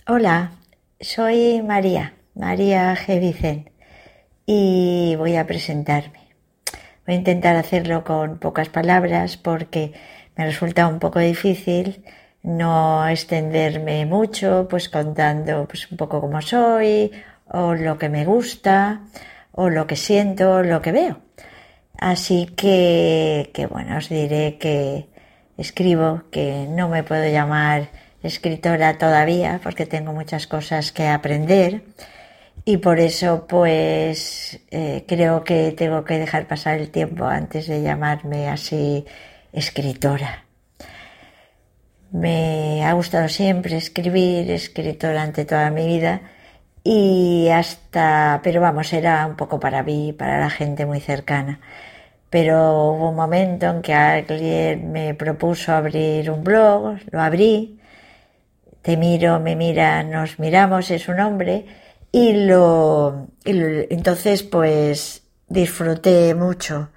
Hola, soy María G. Vicent, y voy a presentarme. Voy a intentar hacerlo con pocas palabras porque me resulta un poco difícil no extenderme mucho, pues contando pues un poco cómo soy, o lo que me gusta, o lo que siento, lo que veo. Así que bueno, os diré que escribo, que no me puedo llamar escritora todavía porque tengo muchas cosas que aprender y por eso pues creo que tengo que dejar pasar el tiempo antes de llamarme así escritora. Me ha gustado siempre escribir, he escrito durante toda mi vida pero vamos, era un poco para mí, para la gente muy cercana. Pero hubo un momento en que alguien me propuso abrir un blog, lo abrí, Te miro, me mira, nos miramos, es un hombre, entonces pues disfruté mucho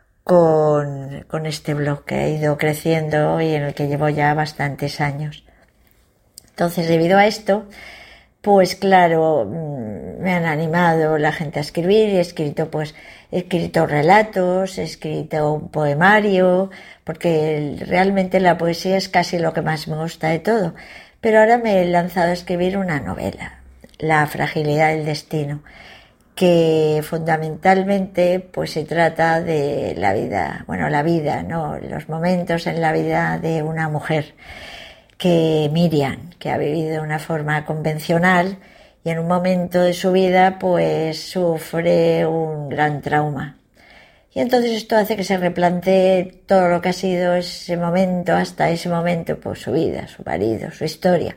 con este blog que ha ido creciendo y en el que llevo ya bastantes años. Entonces, debido a esto, pues claro, me han animado la gente a escribir y he escrito relatos, he escrito un poemario, porque realmente la poesía es casi lo que más me gusta de todo. Pero ahora me he lanzado a escribir una novela, La fragilidad del destino, que fundamentalmente pues se trata de la vida, ¿no? Los momentos en la vida de una mujer, que Miriam, que ha vivido de una forma convencional y en un momento de su vida pues sufre un gran trauma. Y entonces esto hace que se replantee todo lo que ha sido ese momento, hasta ese momento, pues su vida, su marido, su historia.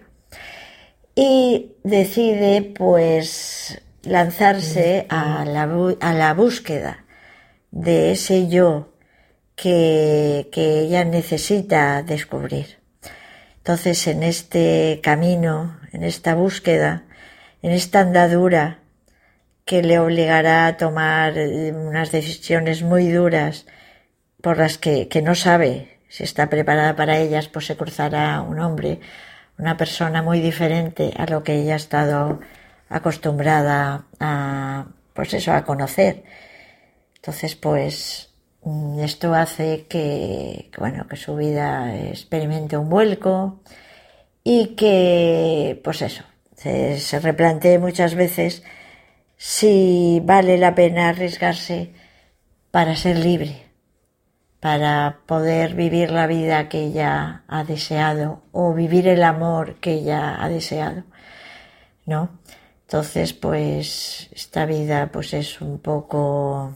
Y decide pues lanzarse a la búsqueda de ese yo que ella necesita descubrir. Entonces, en este camino, en esta búsqueda, en esta andadura que le obligará a tomar unas decisiones muy duras por las que no sabe si está preparada para ellas, pues se cruzará un hombre, una persona muy diferente a lo que ella ha estado acostumbrada a conocer. Entonces, pues esto hace que su vida experimente un vuelco y que, pues eso, se replantee muchas veces si vale la pena arriesgarse para ser libre, para poder vivir la vida que ella ha deseado o vivir el amor que ella ha deseado, ¿no? Entonces, pues esta vida pues es un poco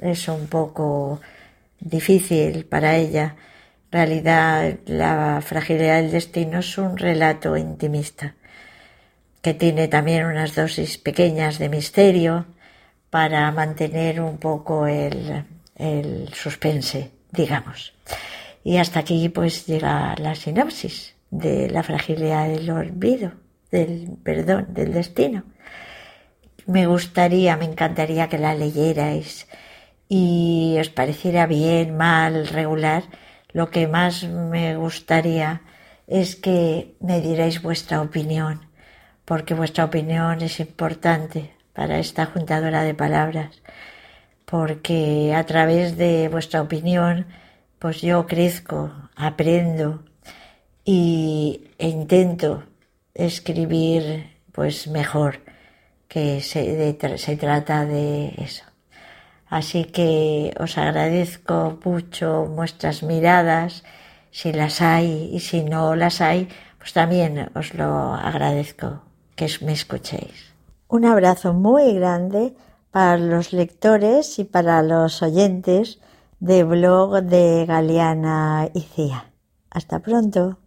difícil para ella. En realidad, La fragilidad del destino es un relato intimista que tiene también unas dosis pequeñas de misterio para mantener un poco el suspense, digamos. Y hasta aquí pues llega la sinopsis de La fragilidad del olvido, del destino. Me encantaría que la leyerais y os pareciera bien, mal, regular. Lo que más me gustaría es que me dierais vuestra opinión, porque vuestra opinión es importante para esta juntadora de palabras, porque a través de vuestra opinión pues yo crezco, aprendo e intento escribir pues mejor, que se trata de eso. Así que os agradezco mucho vuestras miradas, si las hay, y si no las hay, pues también os lo agradezco que me escuchéis. Un abrazo muy grande para los lectores y para los oyentes de blog de Galeana y Cía. Hasta pronto.